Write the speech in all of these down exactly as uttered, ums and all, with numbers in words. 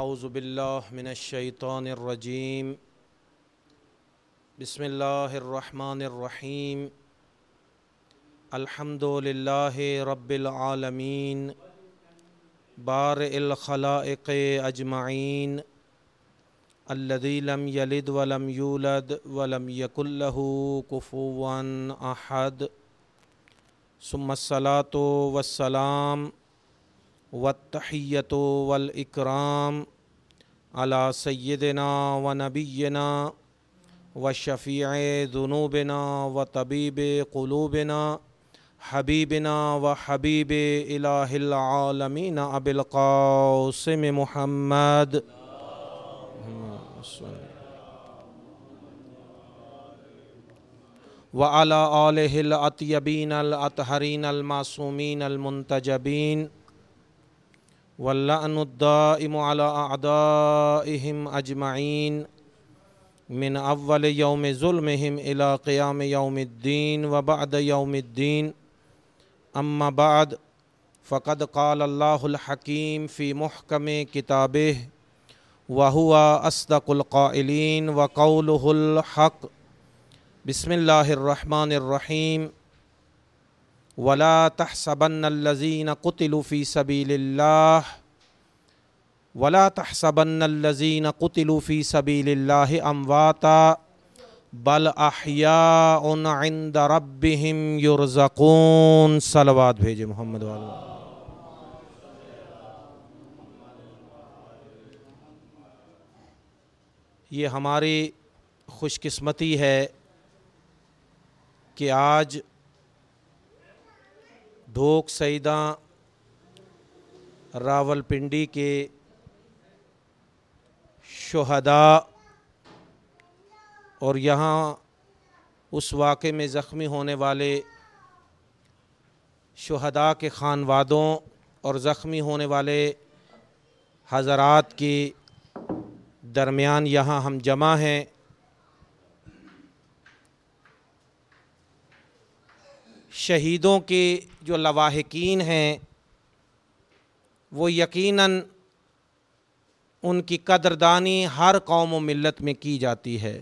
اعوذ باللہ من الشیطان الرجیم بسم اللہ الرحمن الرحیم الحمد للہ رب العالمین بارئ الخلائق اجمعین الذی لم یلد ولم یولد ولم یکن لہ کفوا احد ثم الصلاۃ والسلام والتحیۃ والاکرام علی سیدنا و نبینا و شفیع ذنوبنا و طبیب قلوبنا حبیبنا و حبیب الہ العالمین ابی القاسم محمد وعلی آلہ الاطیبین الاطہرین المعصومین المنتجبین واللعن الدائم علی اعدائہم اجمعین من اول یوم ظلمہم الی قیام یوم الدین وبعد یوم الدین اما بعد فقد قال اللہ الحکیم فی محکم کتابہ وہو اصدق القائلین وقولہ الحق بسم اللہ الرحمن الرحیم ولا تحسبن الذین قتلوا فی سبیل اللہ ولا تحسبن الذین قتلوا فی سبیل اللہ امواتا بل احیاء عند ربہم یرزقون۔ صلوات بھیجے محمد والے۔ یہ ہماری خوش قسمتی ہے کہ آج ڈھوک سیداں راول پنڈی کے شہداء اور یہاں اس واقعے میں زخمی ہونے والے شہداء کے خانوادوں اور زخمی ہونے والے حضرات کے درمیان یہاں ہم جمع ہیں۔ شہیدوں کے جو لواحقین ہیں وہ یقیناً ان کی قدردانی ہر قوم و ملت میں کی جاتی ہے،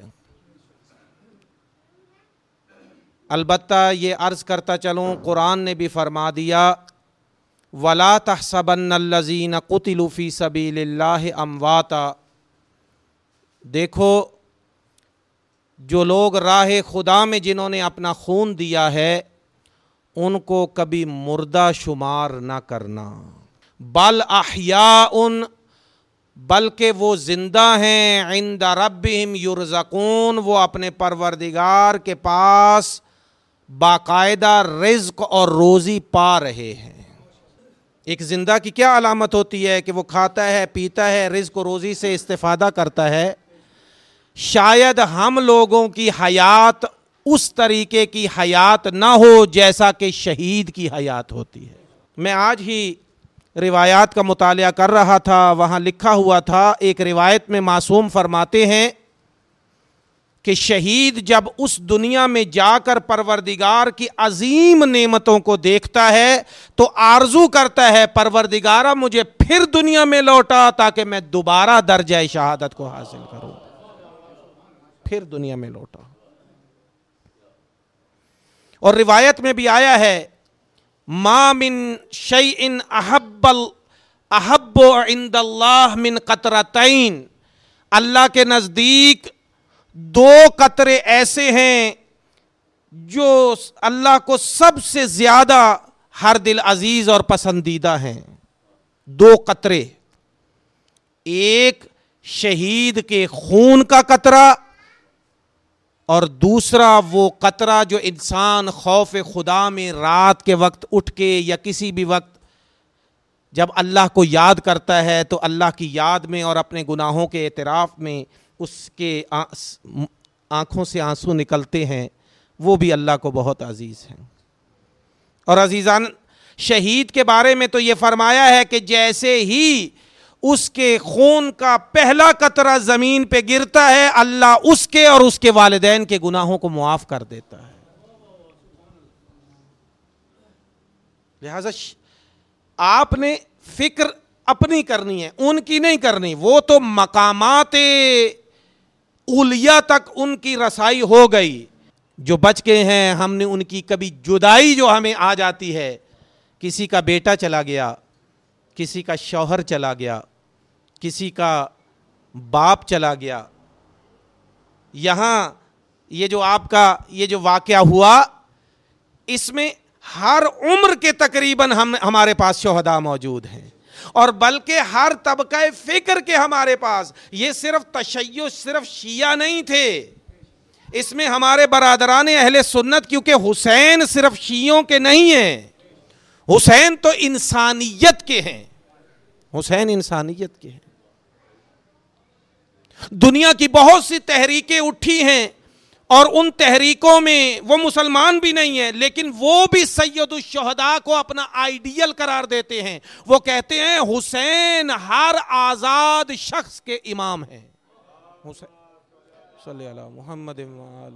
البتہ یہ عرض کرتا چلوں قرآن نے بھی فرما دیا وَلَا تَحْسَبَنَّ الَّذِينَ قُتِلُوا فِي سَبِيلِ اللَّهِ أَمْوَاتًا۔ دیکھو جو لوگ راہ خدا میں جنہوں نے اپنا خون دیا ہے ان کو کبھی مردہ شمار نہ کرنا، بل احیاء، بلکہ وہ زندہ ہیں، عند ربہم یرزقون، وہ اپنے پروردگار کے پاس باقاعدہ رزق اور روزی پا رہے ہیں۔ ایک زندہ کی کیا علامت ہوتی ہے کہ وہ کھاتا ہے، پیتا ہے، رزق و روزی سے استفادہ کرتا ہے۔ شاید ہم لوگوں کی حیات اس طریقے کی حیات نہ ہو جیسا کہ شہید کی حیات ہوتی ہے۔ میں آج ہی روایات کا مطالعہ کر رہا تھا، وہاں لکھا ہوا تھا ایک روایت میں معصوم فرماتے ہیں کہ شہید جب اس دنیا میں جا کر پروردگار کی عظیم نعمتوں کو دیکھتا ہے تو آرزو کرتا ہے پروردگارہ مجھے پھر دنیا میں لوٹا تاکہ میں دوبارہ درجہ شہادت کو حاصل کروں۔ پھر دنیا میں لوٹا۔ اور روایت میں بھی آیا ہے ما من شیء احب احب عند اللہ من قطرتین، اللہ کے نزدیک دو قطرے ایسے ہیں جو اللہ کو سب سے زیادہ ہر دل عزیز اور پسندیدہ ہیں۔ دو قطرے، ایک شہید کے خون کا قطرہ اور دوسرا وہ قطرہ جو انسان خوف خدا میں رات کے وقت اٹھ کے یا کسی بھی وقت جب اللہ کو یاد کرتا ہے تو اللہ کی یاد میں اور اپنے گناہوں کے اعتراف میں اس کے آنکھوں سے آنسو نکلتے ہیں، وہ بھی اللہ کو بہت عزیز ہیں۔ اور عزیزان، شہید کے بارے میں تو یہ فرمایا ہے کہ جیسے ہی اس کے خون کا پہلا قطرہ زمین پہ گرتا ہے اللہ اس کے اور اس کے والدین کے گناہوں کو معاف کر دیتا ہے۔ لہذا آپ نے فکر اپنی کرنی ہے، ان کی نہیں کرنی. وہ تو مقامات اولیاء تک ان کی رسائی ہو گئی. جو بچ گئے ہیں ہم نے ان کی کبھی جدائی جو ہمیں آ جاتی ہے، کسی کا بیٹا چلا گیا، کسی کا شوہر چلا گیا، کسی کا باپ چلا گیا. یہاں یہ جو آپ کا یہ جو واقعہ ہوا، اس میں ہر عمر کے تقریباً ہم ہمارے پاس شہداء موجود ہیں، اور بلکہ ہر طبقہ فکر کے ہمارے پاس. یہ صرف تشیع صرف شیعہ نہیں تھے، اس میں ہمارے برادران اہل سنت، کیونکہ حسین صرف شیعوں کے نہیں ہیں، حسین تو انسانیت کے ہیں، حسین انسانیت کے ہیں. دنیا کی بہت سی تحریکیں اٹھی ہیں، اور ان تحریکوں میں وہ مسلمان بھی نہیں ہیں، لیکن وہ بھی سید الشہداء کو اپنا آئیڈیل قرار دیتے ہیں. وہ کہتے ہیں حسین ہر آزاد شخص کے امام ہیں. حسین صلی اللہ محمد وآلہ.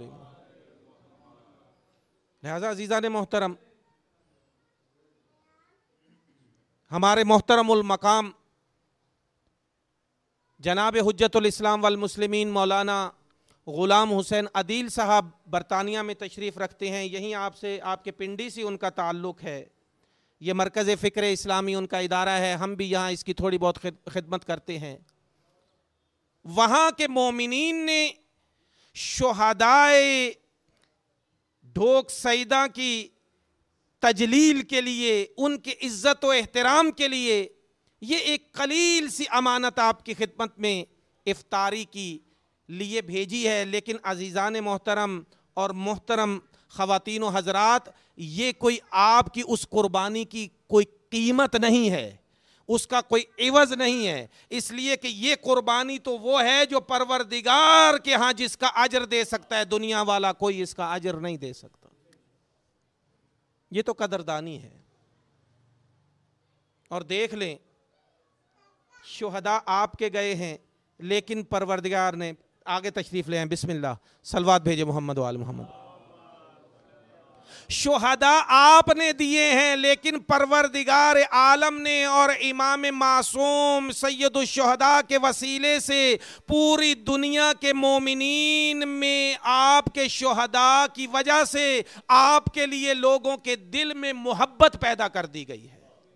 لہذا عزیزان محترم، ہمارے محترم المقام جناب حجت الاسلام والمسلمین مولانا غلام حسین عدیل صاحب برطانیہ میں تشریف رکھتے ہیں. یہیں آپ سے آپ کے پنڈی سے ان کا تعلق ہے. یہ مرکز فکر اسلامی ان کا ادارہ ہے، ہم بھی یہاں اس کی تھوڑی بہت خدمت کرتے ہیں. وہاں کے مومنین نے شہدائے ڈھوک سیدہ کی تجلیل کے لیے، ان کے عزت و احترام کے لیے، یہ ایک قلیل سی امانت آپ کی خدمت میں افطاری کی لیے بھیجی ہے. لیکن عزیزان محترم اور محترم خواتین و حضرات، یہ کوئی آپ کی اس قربانی کی کوئی قیمت نہیں ہے، اس کا کوئی عوض نہیں ہے. اس لیے کہ یہ قربانی تو وہ ہے جو پروردگار کے ہاں جس کا اجر دے سکتا ہے، دنیا والا کوئی اس کا اجر نہیں دے سکتا. یہ تو قدردانی ہے. اور دیکھ لیں، شہداء آپ کے گئے ہیں، لیکن پروردگار نے آگے تشریف لے ہیں. بسم اللہ، صلوات بھیجے محمد وآل محمد. شہداء آپ نے دیے ہیں، لیکن پروردگار عالم نے اور امام معصوم سید الشہداء کے وسیلے سے پوری دنیا کے مومنین میں آپ کے شہداء کی وجہ سے آپ کے لیے لوگوں کے دل میں محبت پیدا کر دی گئی ہے.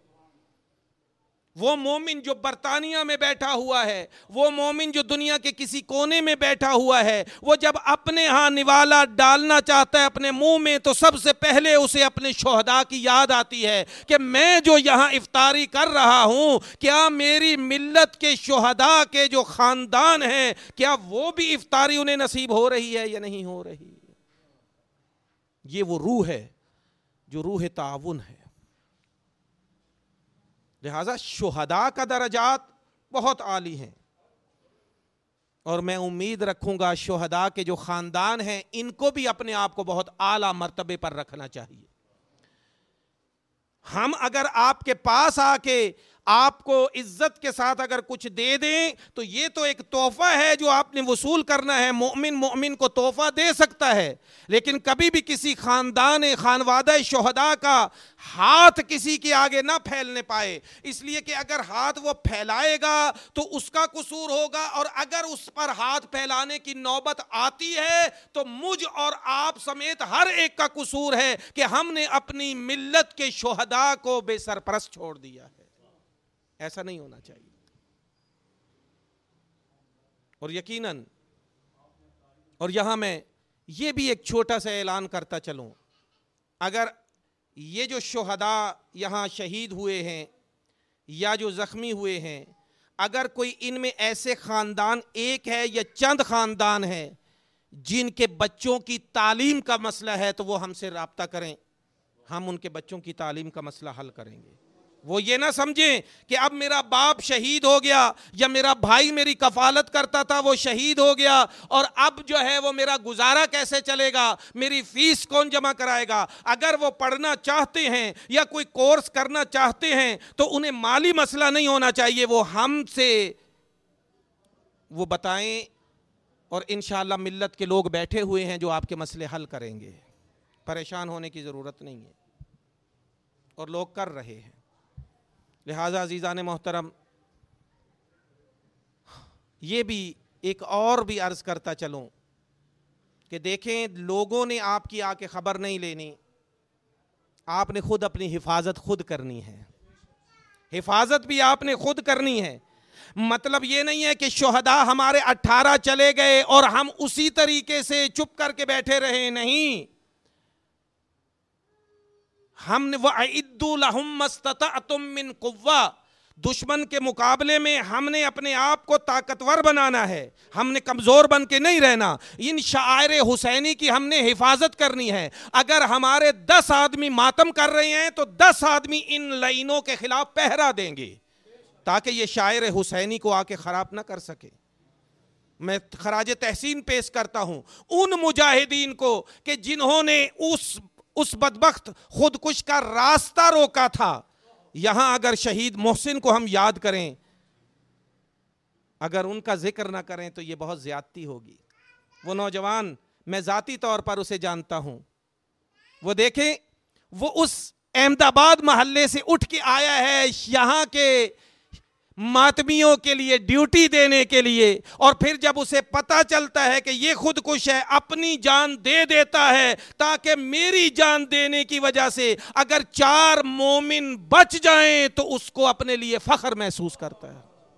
وہ مومن جو برطانیہ میں بیٹھا ہوا ہے، وہ مومن جو دنیا کے کسی کونے میں بیٹھا ہوا ہے، وہ جب اپنے ہاں نوالا ڈالنا چاہتا ہے اپنے منہ میں، تو سب سے پہلے اسے اپنے شہداء کی یاد آتی ہے کہ میں جو یہاں افطاری کر رہا ہوں، کیا میری ملت کے شہداء کے جو خاندان ہیں، کیا وہ بھی افطاری انہیں نصیب ہو رہی ہے یا نہیں ہو رہی. یہ وہ روح ہے جو روح تعاون ہے. لہذا شہداء کا درجات بہت عالی ہیں، اور میں امید رکھوں گا شہداء کے جو خاندان ہیں ان کو بھی اپنے آپ کو بہت اعلیٰ مرتبے پر رکھنا چاہیے. ہم اگر آپ کے پاس آ کے آپ کو عزت کے ساتھ اگر کچھ دے دیں تو یہ تو ایک تحفہ ہے جو آپ نے وصول کرنا ہے. مومن مومن کو تحفہ دے سکتا ہے، لیکن کبھی بھی کسی خاندان خانوادہ شہداء کا ہاتھ کسی کے آگے نہ پھیلنے پائے. اس لیے کہ اگر ہاتھ وہ پھیلائے گا تو اس کا قصور ہوگا، اور اگر اس پر ہاتھ پھیلانے کی نوبت آتی ہے تو مجھ اور آپ سمیت ہر ایک کا قصور ہے کہ ہم نے اپنی ملت کے شہداء کو بے سرپرست چھوڑ دیا ہے. ایسا نہیں ہونا چاہیے. اور یقیناً، اور یہاں میں یہ بھی ایک چھوٹا سا اعلان کرتا چلوں، اگر یہ جو شہداء یہاں شہید ہوئے ہیں یا جو زخمی ہوئے ہیں، اگر کوئی ان میں ایسے خاندان ایک ہے یا چند خاندان ہیں جن کے بچوں کی تعلیم کا مسئلہ ہے تو وہ ہم سے رابطہ کریں، ہم ان کے بچوں کی تعلیم کا مسئلہ حل کریں گے. وہ یہ نہ سمجھیں کہ اب میرا باپ شہید ہو گیا یا میرا بھائی میری کفالت کرتا تھا وہ شہید ہو گیا اور اب جو ہے وہ میرا گزارا کیسے چلے گا، میری فیس کون جمع کرائے گا. اگر وہ پڑھنا چاہتے ہیں یا کوئی کورس کرنا چاہتے ہیں تو انہیں مالی مسئلہ نہیں ہونا چاہیے، وہ ہم سے وہ بتائیں، اور انشاءاللہ ملت کے لوگ بیٹھے ہوئے ہیں جو آپ کے مسئلے حل کریں گے. پریشان ہونے کی ضرورت نہیں ہے، اور لوگ کر رہے ہیں. لہٰذا عزیزان محترم، یہ بھی ایک اور بھی عرض کرتا چلوں کہ دیکھیں لوگوں نے آپ کی آ کے خبر نہیں لینی، آپ نے خود اپنی حفاظت خود کرنی ہے، حفاظت بھی آپ نے خود کرنی ہے۔ مطلب یہ نہیں ہے کہ شہداء ہمارے اٹھارہ چلے گئے اور ہم اسی طریقے سے چپ کر کے بیٹھے رہے، نہیں، ہم نے وَأَعِدُّوا لَهُم مَّا اسْتَطَعْتُم مِّن قُوَّةٍ، دشمن کے مقابلے میں ہم نے اپنے آپ کو طاقتور بنانا ہے، ہم نے کمزور بن کے نہیں رہنا، ان شعائر حسینی کی ہم نے حفاظت کرنی ہے۔ اگر ہمارے دس آدمی ماتم کر رہے ہیں تو دس آدمی ان لائنوں کے خلاف پہرا دیں گے تاکہ یہ شاعر حسینی کو آ کے خراب نہ کر سکے۔ میں خراج تحسین پیش کرتا ہوں ان مجاہدین کو کہ جنہوں نے اس اس بدبخت خودکش کا راستہ روکا تھا۔ یہاں اگر شہید محسن کو ہم یاد کریں، اگر ان کا ذکر نہ کریں تو یہ بہت زیادتی ہوگی۔ وہ نوجوان میں ذاتی طور پر اسے جانتا ہوں، وہ دیکھیں وہ اس احمد آباد محلے سے اٹھ کے آیا ہے یہاں کے ماتمیوں کے لیے ڈیوٹی دینے کے لیے، اور پھر جب اسے پتہ چلتا ہے کہ یہ خودکش ہے اپنی جان دے دیتا ہے تاکہ میری جان دینے کی وجہ سے اگر چار مومن بچ جائیں تو اس کو اپنے لیے فخر محسوس کرتا ہے۔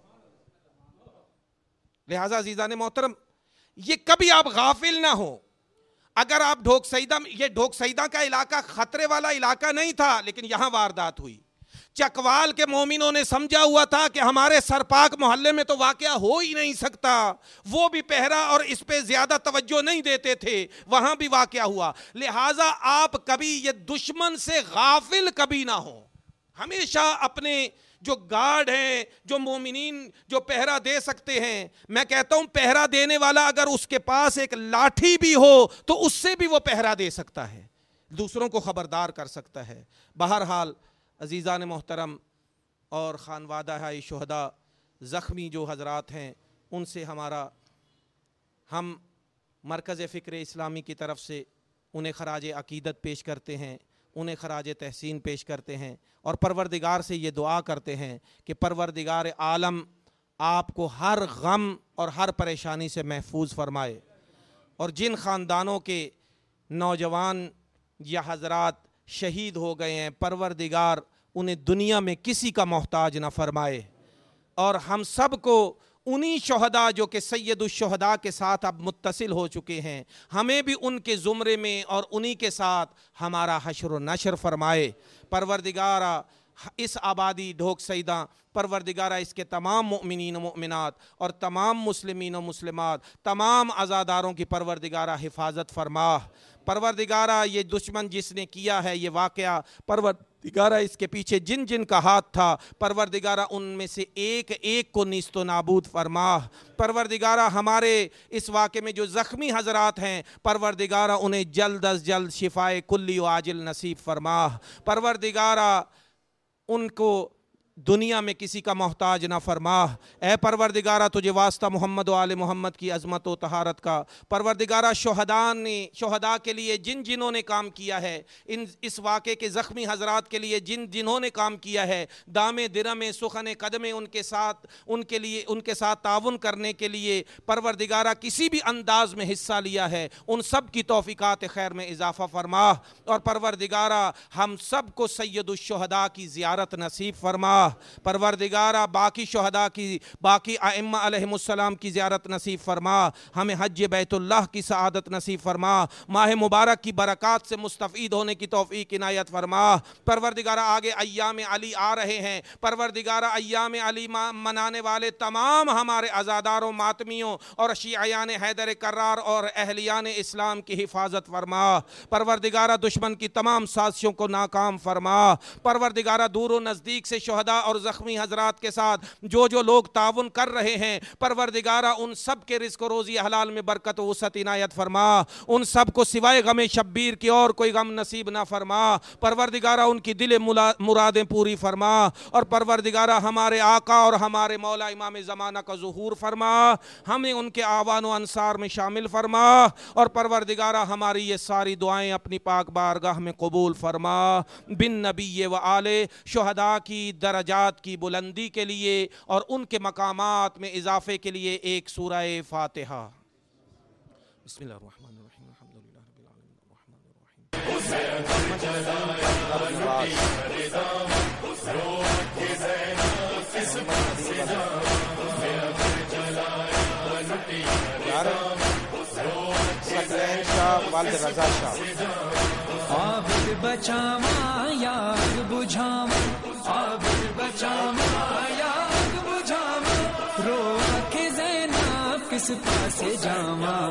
لہٰذا عزیزان محترم، یہ کبھی آپ غافل نہ ہو۔ اگر آپ ڈھوک سیدہ، یہ ڈھوک سیدہ کا علاقہ خطرے والا علاقہ نہیں تھا لیکن یہاں واردات ہوئی۔ چکوال کے مومنوں نے سمجھا ہوا تھا کہ ہمارے سرپاک محلے میں تو واقعہ ہو ہی نہیں سکتا، وہ بھی پہرا اور اس پہ زیادہ توجہ نہیں دیتے تھے، وہاں بھی واقعہ ہوا۔ لہٰذا آپ کبھی یہ دشمن سے غافل کبھی نہ ہوں، ہمیشہ اپنے جو گارڈ ہیں، جو مومنین جو پہرا دے سکتے ہیں، میں کہتا ہوں پہرا دینے والا اگر اس کے پاس ایک لاٹھی بھی ہو تو اس سے بھی وہ پہرا دے سکتا ہے، دوسروں کو خبردار کر سکتا ہے۔ بہرحال عزیزان محترم اور خانوادہ ہے شہداء، زخمی جو حضرات ہیں ان سے ہمارا، ہم مرکز فکر اسلامی کی طرف سے انہیں خراج عقیدت پیش کرتے ہیں، انہیں خراج تحسین پیش کرتے ہیں اور پروردگار سے یہ دعا کرتے ہیں کہ پروردگار عالم آپ کو ہر غم اور ہر پریشانی سے محفوظ فرمائے، اور جن خاندانوں کے نوجوان یا حضرات شہید ہو گئے ہیں پروردگار انہیں دنیا میں کسی کا محتاج نہ فرمائے، اور ہم سب کو انہی شہداء جو کہ سید الشہداء کے ساتھ اب متصل ہو چکے ہیں، ہمیں بھی ان کے زمرے میں اور انہی کے ساتھ ہمارا حشر و نشر فرمائے۔ پروردگارہ اس آبادی ڈھوک سیدہ، پروردگارہ اس کے تمام مؤمنین و مؤمنات اور تمام مسلمین و مسلمات، تمام عزاداروں کی پروردگارہ حفاظت فرما۔ پروردگارہ یہ دشمن جس نے کیا ہے یہ واقعہ، پروردگارہ اس کے پیچھے جن جن کا ہاتھ تھا، پروردگارہ ان میں سے ایک ایک کو نیست و نابود فرما۔ پروردگارہ ہمارے اس واقعے میں جو زخمی حضرات ہیں، پروردگارہ انہیں جلد از جلد شفائے کلی و عاجل نصیب فرما۔ پروردگارہ ان کو دنیا میں کسی کا محتاج نہ فرما۔ اے پروردگارہ تجھے واسطہ محمد و آل محمد کی عظمت و طہارت کا، پروردگارہ شہداء نے شہداء کے لیے جن جنہوں نے کام کیا ہے، ان اس واقعے کے زخمی حضرات کے لیے جن جنہوں نے کام کیا ہے، دام درم سخن قدم ان کے ساتھ ان کے لیے ان کے ساتھ تعاون کرنے کے لیے پروردگارہ کسی بھی انداز میں حصہ لیا ہے، ان سب کی توفیقات خیر میں اضافہ فرما، اور پروردگارہ ہم سب کو سید الشہداء کی زیارت نصیب فرما۔ پروردگارہ باقی شہداء کی، باقی ائمہ علیہم السلام کی زیارت نصیب فرما، ہمیں حج بیت اللہ کی سعادت نصیب فرما، ماہ مبارک کی برکات سے مستفید ہونے کی توفیق عنایت فرما۔ پروردگارہ آگے ایام علی آ رہے ہیں، پروردگارہ ایام علی منانے والے تمام ہمارے عزاداروں، ماتمیوں اور شیعیان حیدر کرار اور اہلیان اسلام کی حفاظت فرما۔ پروردگارہ دشمن کی تمام سازشوں کو ناکام فرما۔ پروردگارہ دور و نزدیک سے شہداء اور زخمی حضرات کے ساتھ جو جو لوگ تعاون کر رہے ہیں، پروردگارہ ان سب کے رزق و روزی حلال میں برکت و وسعت عنایت فرما، ان سب کو سوائے غم شبیر کی اور کوئی غم نصیب نہ فرما۔ پروردگارہ ان کی دل مرادیں پوری فرما، اور پروردگارہ ہمارے آقا اور ہمارے مولا امام زمانہ کا ظہور فرما، ہمیں ان کے آوان و انصار میں شامل فرما، اور پروردگارہ ہماری یہ ساری دعائیں اپنی پاک بارگاہ میں قبول فرما۔ بن نبی و آل شہداء کی درجہ درجات کی بلندی کے لیے اور ان کے مقامات میں اضافے کے لیے ایک سورہ فاتحہ۔ بسم اللہ الرحمن الرحیم، الحمدللہ رب العالمین الرحمن سکلین شاہ والد رضا شاہ۔ عابد بچاواں یاد بجھاواں، عابد بچاواں یاد بجھاواں، رو کے زینب کس پاسے جاواں،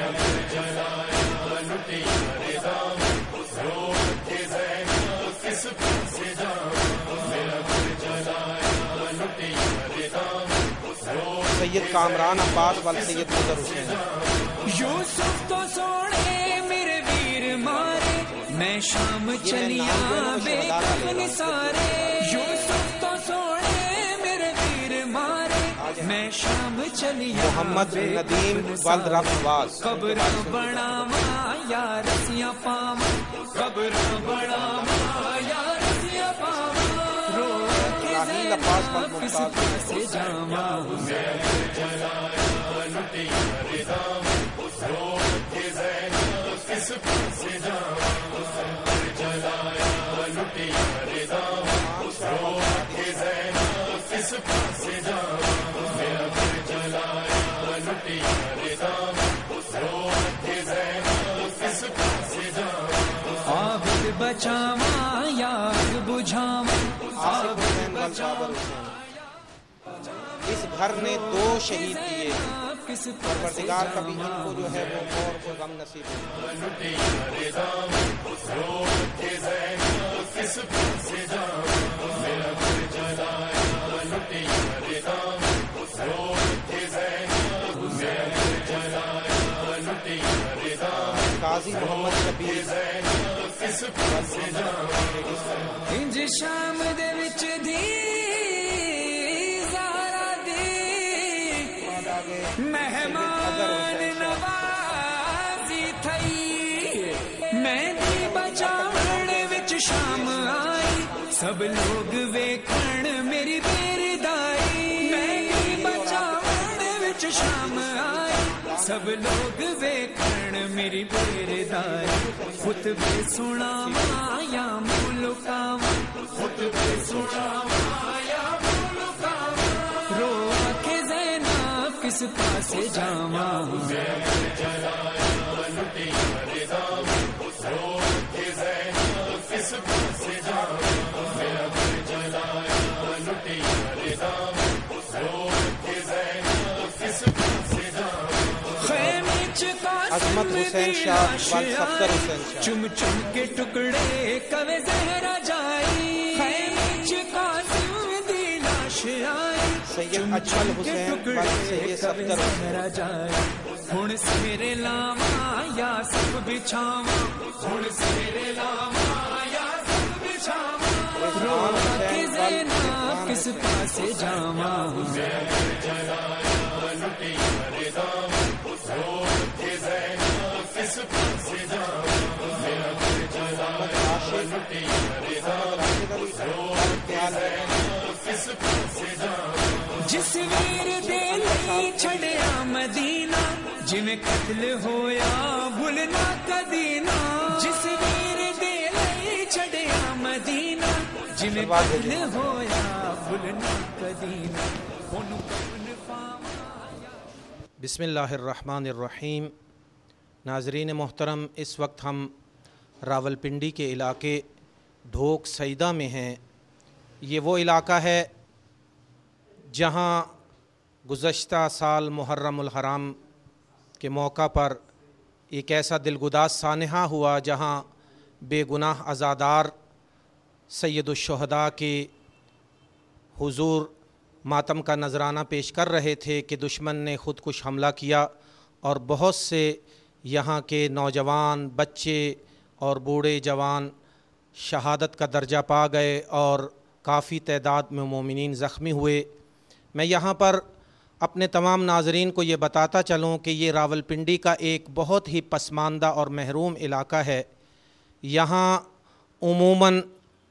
سید کامران عباس والد سید مظہر حسین۔ یوسف تو سونے میرے ویر مارے، میں شام چلیاں بے کفن سارے، یوسف تو سونے میرے ویر مارے، میں شام چلیاں محمد ندیم والد رب نواز۔ قبر بڑھاواں یا رسیاں پاواں، قبر بڑھاواں یا رسیاں پاواں، رو کے راہیل عباس والد زینب کس ممتاز۔ پاسے جاواں، عابد بچاواں یاد بجھاواں، آصف حسین والد بابر حسین۔ اس گھر نے دو شہید دیے، کس پروردگار کبھی ان کو جو ہے وہ اور کو غم نصیب ہو۔ قاضی محمد شبیر انج شام دے وچ دی زہرا دی مہمان نوازی تھئی، مہندی بچاون وچ شام آئی، سب لوگ ویکھن میری بیردائی، مہندی بچاون وچ شام آئی، سب لوگ ویکھن میری بیردائی، خطبے سناواں یا ملکاواں، خطبے سناواں یا ملکاواں، رو کے زینب کس پاسے جاواں، خیمے چ عظمت حسین شاہ والد صفدر حسین شاہ۔ چم چم کے ٹکڑے کوے زہرا جائی، خیمے چ قاسم دی لاش آئی، سید چم اجمل چم کے حسین ٹکڑے والد سید کوے صفدر حسین۔ زہرا جائی، ہن سویرے لاواں یا سب بچھاواں، ہن سویرے لاواں یا سب بچھاواں، رو کے زینب کس پاسے جاواں، جس ویر دے لئی چھڑیا مدینہ، جویں قتل ہویا بھولنا کدی نہ، جس ویر دے لئی چھڑیا مدینہ، جویں قتل ہویا بھولنا کدی نہ، اونوں کفن پاواں۔ بسم اللہ الرحمن الرحیم۔ ناظرین محترم، اس وقت ہم راول پنڈی کے علاقے ڈھوک سیدہ میں ہیں۔ یہ وہ علاقہ ہے جہاں گزشتہ سال محرم الحرام کے موقع پر ایک ایسا دلگداز سانحہ ہوا جہاں بے گناہ عزادار سید الشہداء کے حضور ماتم کا نذرانہ پیش کر رہے تھے کہ دشمن نے خود کش حملہ کیا اور بہت سے یہاں کے نوجوان، بچے اور بوڑھے جوان شہادت کا درجہ پا گئے اور کافی تعداد میں مومنین زخمی ہوئے۔ میں یہاں پر اپنے تمام ناظرین کو یہ بتاتا چلوں کہ یہ راول پنڈی کا ایک بہت ہی پسماندہ اور محروم علاقہ ہے۔ یہاں عموماً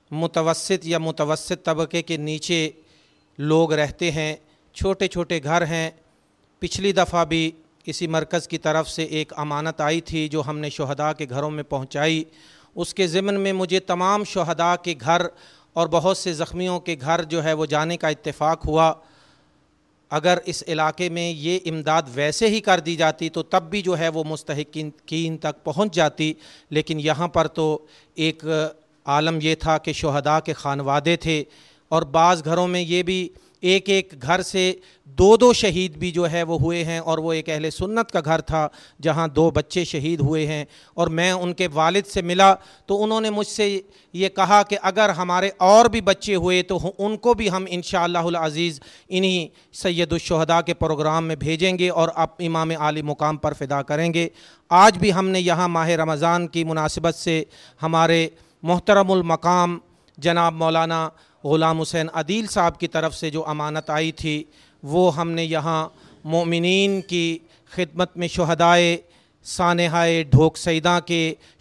متوسط یا متوسط طبقے کے نیچے لوگ رہتے ہیں، چھوٹے چھوٹے گھر ہیں۔ پچھلی دفعہ بھی اسی مرکز کی طرف سے ایک امانت آئی تھی جو ہم نے شہداء کے گھروں میں پہنچائی۔ اس کے ضمن میں مجھے تمام شہداء کے گھر اور بہت سے زخمیوں کے گھر جو ہے وہ جانے کا اتفاق ہوا۔ اگر اس علاقے میں یہ امداد ویسے ہی کر دی جاتی تو تب بھی جو ہے وہ مستحقین تک پہنچ جاتی، لیکن یہاں پر تو ایک عالم یہ تھا کہ شہداء کے خانوادے تھے، اور بعض گھروں میں یہ بھی ایک ایک گھر سے دو دو شہید بھی جو ہے وہ ہوئے ہیں، اور وہ ایک اہل سنت کا گھر تھا جہاں دو بچے شہید ہوئے ہیں۔ اور میں ان کے والد سے ملا تو انہوں نے مجھ سے یہ کہا کہ اگر ہمارے اور بھی بچے ہوئے تو ان کو بھی ہم انشاءاللہ العزیز انہی سید الشہداء کے پروگرام میں بھیجیں گے اور اب امام عالی مقام پر فدا کریں گے۔ آج بھی ہم نے یہاں ماہ رمضان کی مناسبت سے ہمارے محترم المقام جناب مولانا غلام حسین عدیل صاحب کی طرف سے جو امانت آئی تھی وہ ہم نے یہاں مومنین کی خدمت میں شہدائے سانحۂ ڈھوک سیداں کے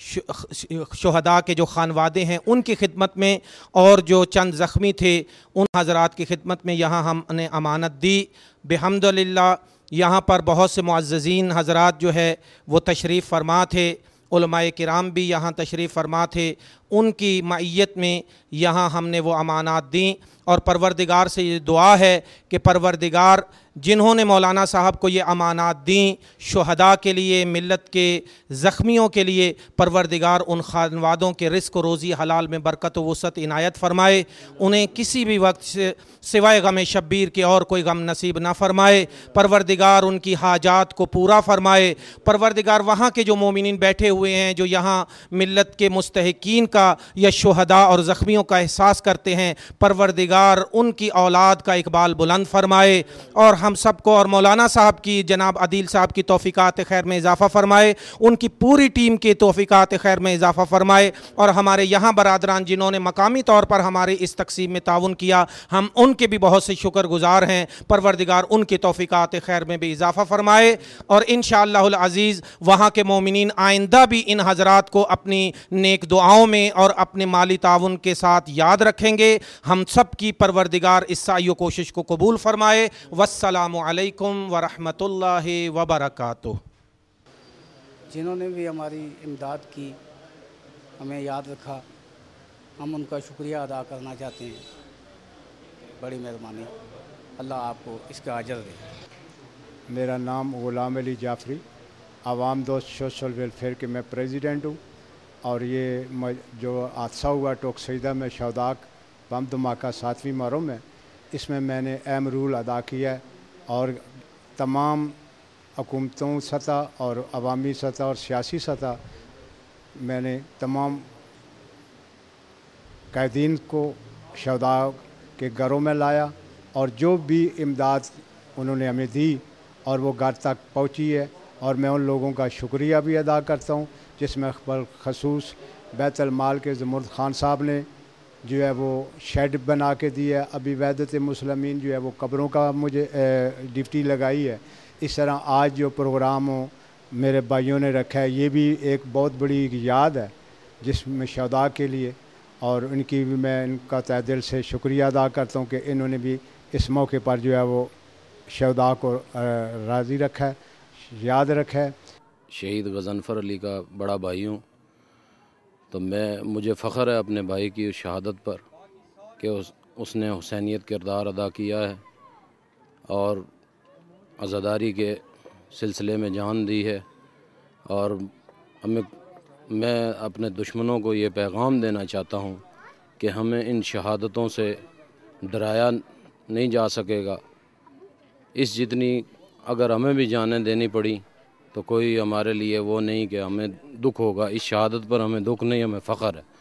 شہداء کے جو خانوادے ہیں ان کی خدمت میں، اور جو چند زخمی تھے ان حضرات کی خدمت میں یہاں ہم نے امانت دی۔ بحمدللہ یہاں پر بہت سے معززین حضرات جو ہے وہ تشریف فرما تھے، علماء کرام بھی یہاں تشریف فرما تھے، ان کی معیت میں یہاں ہم نے وہ امانات دیں، اور پروردگار سے یہ دعا ہے کہ پروردگار جنہوں نے مولانا صاحب کو یہ امانات دیں شہداء کے لیے، ملت کے زخمیوں کے لیے، پروردگار ان خانوادوں کے رزق و روزی حلال میں برکت و وسعت عنایت فرمائے، انہیں کسی بھی وقت سے سوائے غم شبیر کے اور کوئی غم نصیب نہ فرمائے، پروردگار ان کی حاجات کو پورا فرمائے، پروردگار وہاں کے جو مومنین بیٹھے ہوئے ہیں جو یہاں ملت کے مستحقین کا یا شہداء اور زخمیوں کا احساس کرتے ہیں، پروردگار ان کی اولاد کا اقبال بلند فرمائے، اور ہم سب کو اور مولانا صاحب کی جناب عدیل صاحب کی توفیقات خیر میں اضافہ فرمائے، ان کی پوری ٹیم کے توفیقات خیر میں اضافہ فرمائے، اور ہمارے یہاں برادران جنہوں نے مقامی طور پر ہمارے اس تقسیم میں تعاون کیا ہم ان کے بھی بہت سے شکر گزار ہیں، پروردگار ان کی توفیقات خیر میں بھی اضافہ فرمائے، اور انشاءاللہ العزیز وہاں کے مومنین آئندہ بھی ان حضرات کو اپنی نیک دعاؤں میں اور اپنے مالی تعاون کے ساتھ یاد رکھیں گے۔ ہم سب کی پروردگار اس سعی و کوشش کو قبول فرمائے۔ والسلام علیکم ورحمۃ اللہ وبرکاتہ۔ جنہوں نے بھی ہماری امداد کی، ہمیں یاد رکھا، ہم ان کا شکریہ ادا کرنا چاہتے ہیں، بڑی مہربانی، اللہ آپ کو اس کا اجر دے۔ میرا نام غلام علی جعفری، عوام دوست سوشل ویلفیئر کے میں پریزیڈنٹ ہوں، اور یہ جو حادثہ ہوا ٹوک سیدہ میں شہداء بم دھماکہ ساتویں محرم میں، اس میں میں نے اہم رول ادا کیا ہے، اور تمام حکومتوں سطح اور عوامی سطح اور سیاسی سطح میں نے تمام قائدین کو شہداء کے گھروں میں لایا، اور جو بھی امداد انہوں نے ہمیں دی اور وہ گھر تک پہنچی ہے، اور میں ان لوگوں کا شکریہ بھی ادا کرتا ہوں، جس میں بالخصوص بیت المال کے زمرد خان صاحب نے جو ہے وہ شیڈ بنا کے دی ہے، ابھی وحدت مسلمین جو ہے وہ قبروں کا مجھے ڈیوٹی لگائی ہے۔ اس طرح آج جو پروگرام میرے بھائیوں نے رکھا ہے یہ بھی ایک بہت بڑی یاد ہے جس میں شہداء کے لیے، اور ان کی بھی میں ان کا تہ دل سے شکریہ ادا کرتا ہوں کہ انہوں نے بھی اس موقع پر جو ہے وہ شہداء کو راضی رکھا ہے، یاد رکھا ہے۔ شہید غضنفر علی کا بڑا بھائی ہوں، تو میں مجھے فخر ہے اپنے بھائی کی شہادت پر کہ اس اس نے حسینیت کردار ادا کیا ہے اور عزاداری کے سلسلے میں جان دی ہے، اور ہمیں میں اپنے دشمنوں کو یہ پیغام دینا چاہتا ہوں کہ ہمیں ان شہادتوں سے ڈرایا نہیں جا سکے گا، اس جتنی اگر ہمیں بھی جانیں دینی پڑی تو کوئی ہمارے لیے وہ نہیں کہ ہمیں دکھ ہوگا، اس شہادت پر ہمیں دکھ نہیں، ہمیں فخر ہے۔